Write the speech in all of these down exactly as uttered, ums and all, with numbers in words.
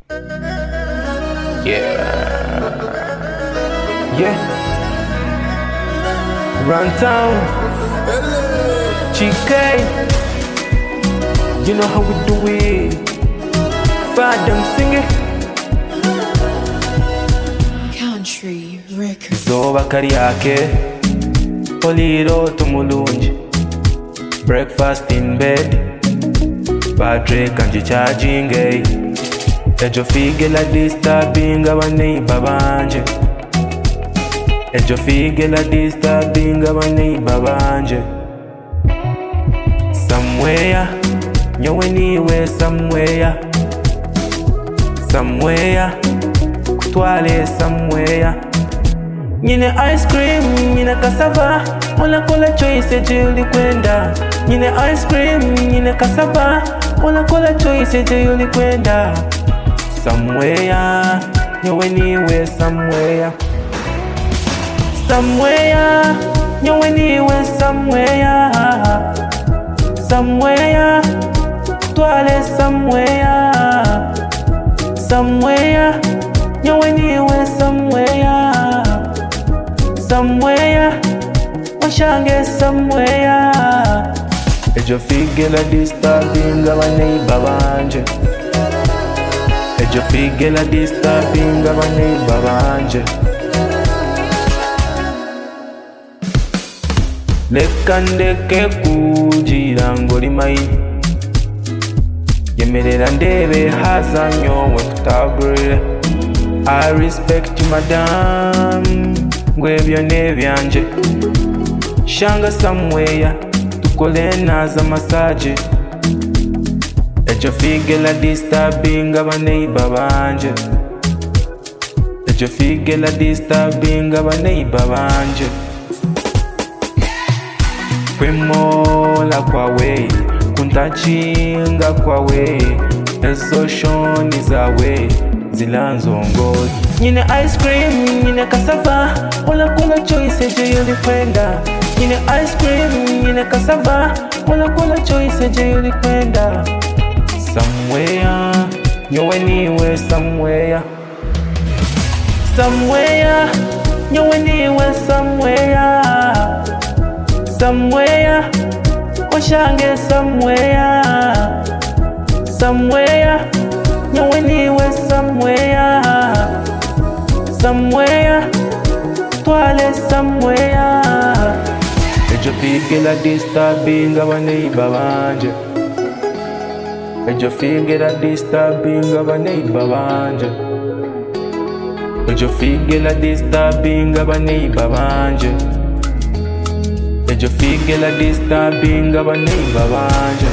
Yeah. Yeah. Run town. G K. You know how we do it. Fadam sing it. Country Records. Zoba kariake. Poliro tumulunji. Breakfast in bed. Patrick kanji charging eh. Ejo fige la disturbing our neighbor banje. Ejo fige la disturbing our neighbor banje. Somewhere, nyo anywhere somewhere. Somewhere, kutwale somewhere. Nyine ice cream, nyine cassava. Ola kola choice je ulikwenda. Nyine ice cream, nyine cassava. Ola kola choice je ulikwenda. Somewhere, nyo anywhere somewhere. Somewhere, nyo anywhere somewhere. Somewhere, twale somewhere. Somewhere, nyo anywhere somewhere. Somewhere, washange somewhere. Ejo fige la disturbing our neighbor banje. Ejo fige la disturbing our neighbor banje. Lekandeke kujira ngoli mai. Yemerera ndebe hazanyo we tutagurire. I respect you madam. Ngwebyo nebyanje. Shanga somewhere tukole naza massage. Ejo fige la disturbing our neighbor banje. Ejo fige la disturbing our neighbor banje. Kwemola kwawe, kuntachinga kwawe. Ezoshoni zawe, zilanzongoli. Nyine ice cream, nyine cassava. Ola kola choice je ulikwenda. Nyine ice cream, nyine cassava. Ola kola choice je ulikwenda. Somewhere, nyo anywhere somewhere. Somewhere, nyo anywhere somewhere. Somewhere, washange somewhere. Somewhere, nyo anywhere somewhere. Somewhere, twale somewhere. Ejo fige la disturbing our neighbor banje. Ejo fige la disturbing our neighbor banje. Ejo fige la disturbing our neighbor banje. Ejo fige la disturbing our neighbor banje.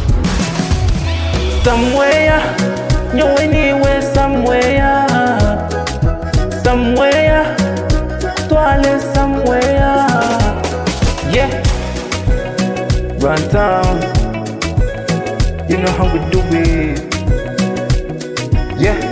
Somewhere, nyo anywhere somewhere. Somewhere, twale somewhere. Yeah, run town. You know how we do it. Yeah.